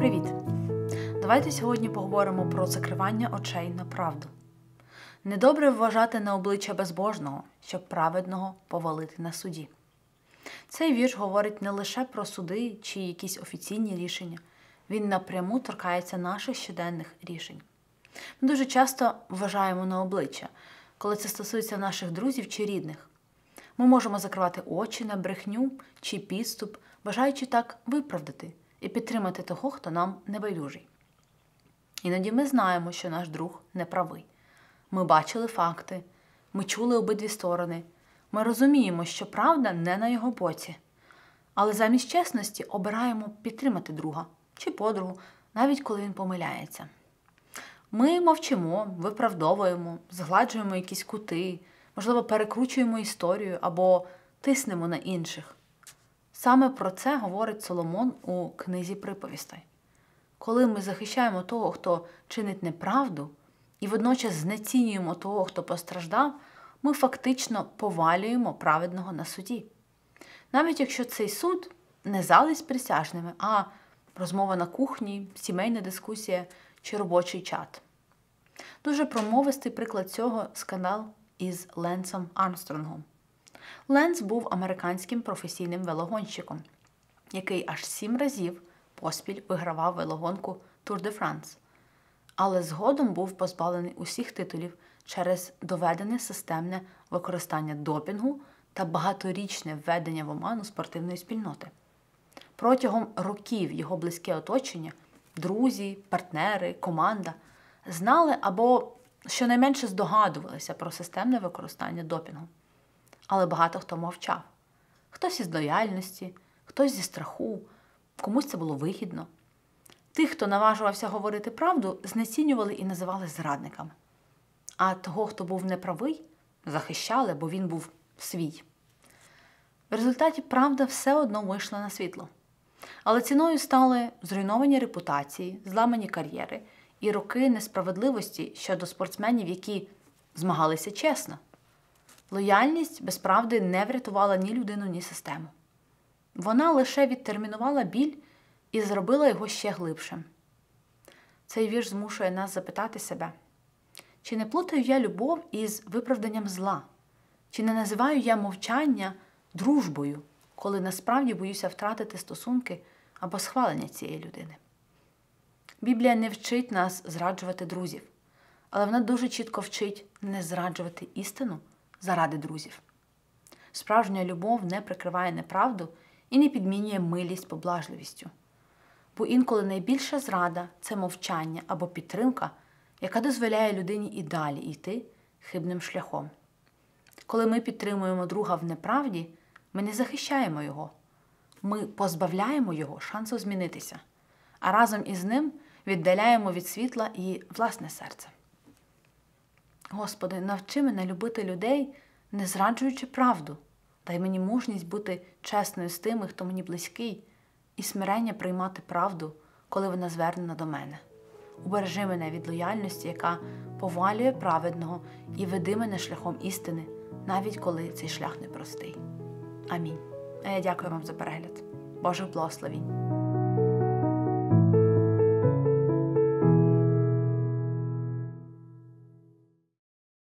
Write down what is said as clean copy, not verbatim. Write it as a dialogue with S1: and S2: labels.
S1: Привіт! Давайте сьогодні поговоримо про закривання очей на правду. Недобре вважати на обличчя безбожного, щоб праведного повалити на суді. Цей вірш говорить не лише про суди чи якісь офіційні рішення, він напряму торкається наших щоденних рішень. Ми дуже часто вважаємо на обличчя, коли це стосується наших друзів чи рідних. Ми можемо закривати очі на брехню чи підступ, бажаючи так виправдати і підтримати того, хто нам небайдужий. Іноді ми знаємо, що наш друг не правий. Ми бачили факти, ми чули обидві сторони, ми розуміємо, що правда не на його боці. Але замість чесності обираємо підтримати друга чи подругу, навіть коли він помиляється. Ми мовчимо, виправдовуємо, згладжуємо якісь кути, можливо, перекручуємо історію або тиснемо на інших. Саме про це говорить Соломон у книзі «Приповістей». Коли ми захищаємо того, хто чинить неправду, і водночас знецінюємо того, хто постраждав, ми фактично повалюємо праведного на суді. Навіть якщо цей суд не зали з присяжними, а розмова на кухні, сімейна дискусія чи робочий чат. Дуже промовистий приклад цього – скандал із Ленсом Армстронгом. Ленс був американським професійним велогонщиком, який аж 7 разів поспіль вигравав велогонку Тур де Франс, але згодом був позбавлений усіх титулів через доведене системне використання допінгу та багаторічне введення в оману спортивної спільноти. Протягом років його близьке оточення, друзі, партнери, команда знали або щонайменше здогадувалися про системне використання допінгу. Але багато хто мовчав. Хтось із лояльності, хтось зі страху, комусь це було вигідно. Тих, хто наважувався говорити правду, знецінювали і називали зрадниками. А того, хто був неправий, захищали, бо він був свій. В результаті правда все одно вийшла на світло. Але ціною стали зруйновані репутації, зламані кар'єри і роки несправедливості щодо спортсменів, які змагалися чесно. Лояльність без правди не врятувала ні людину, ні систему. Вона лише відтермінувала біль і зробила його ще глибшим. Цей вірш змушує нас запитати себе, чи не плутаю я любов із виправданням зла? Чи не називаю я мовчання дружбою, коли насправді боюся втратити стосунки або схвалення цієї людини? Біблія не вчить нас зраджувати друзів, але вона дуже чітко вчить не зраджувати істину заради друзів. Справжня любов не прикриває неправду і не підмінює милість поблажливістю. Бо інколи найбільша зрада – це мовчання або підтримка, яка дозволяє людині і далі йти хибним шляхом. Коли ми підтримуємо друга в неправді, ми не захищаємо його. Ми позбавляємо його шансу змінитися, а разом із ним віддаляємо від світла і власне серце. Господи, навчи мене любити людей, не зраджуючи правду. Дай мені мужність бути чесною з тими, хто мені близький, і смирення приймати правду, коли вона звернена до мене. Убережи мене від лояльності, яка повалює праведного, і веди мене шляхом істини, навіть коли цей шлях непростий. Амінь. А я дякую вам за перегляд. Божих благословінь.